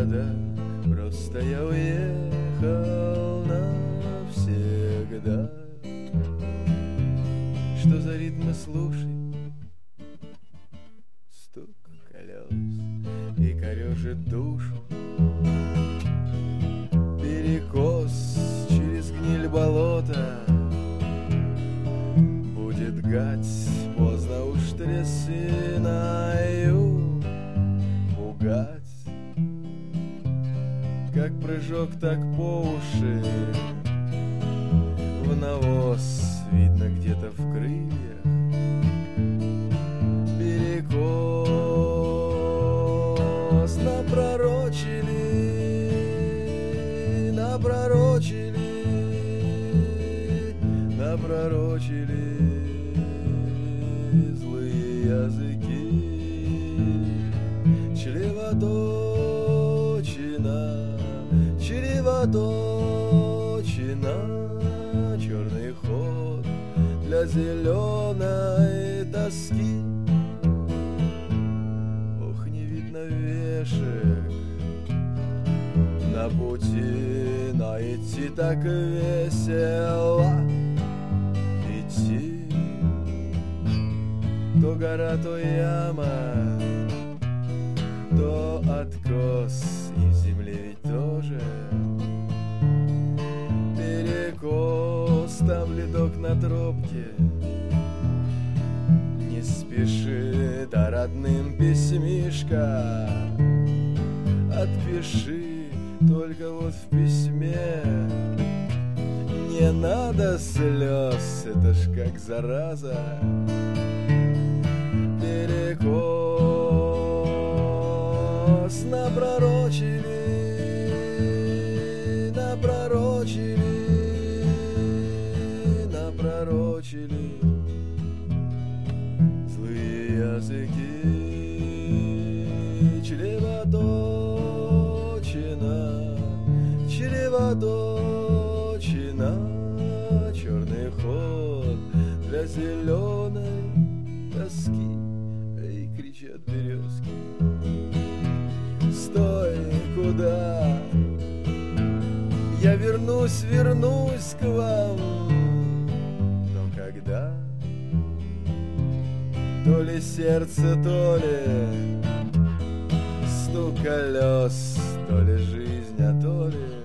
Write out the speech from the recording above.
надо, просто я уехал навсегда. Что за ритмы, слушай? Стук колес и корежит душу. Перекос через гниль болота. Будет гать, поздно уж трясиною пугать. Как прыжок, так по уши в навоз, видно где-то в крыльях перекос. Напророчили злые языки. Чревоточина, черный ход для зеленой тоски. Ох, не видно вешек на пути, но идти так весело. Идти, то гора, то яма, то откос, и в земле ведь тоже перекос. Там ледок на тропке, не спеши, да родным письмишко отпиши. Только вот в письме не надо слез, это ж как зараза. Перекос напророчили злые языки. Чревоточина, черный ход для зеленой тоски. Эй, кричат березки, стой, куда? Я вернусь к вам, но когда? То ли сердце, то ли стук колес, то ли жизнь, а то ли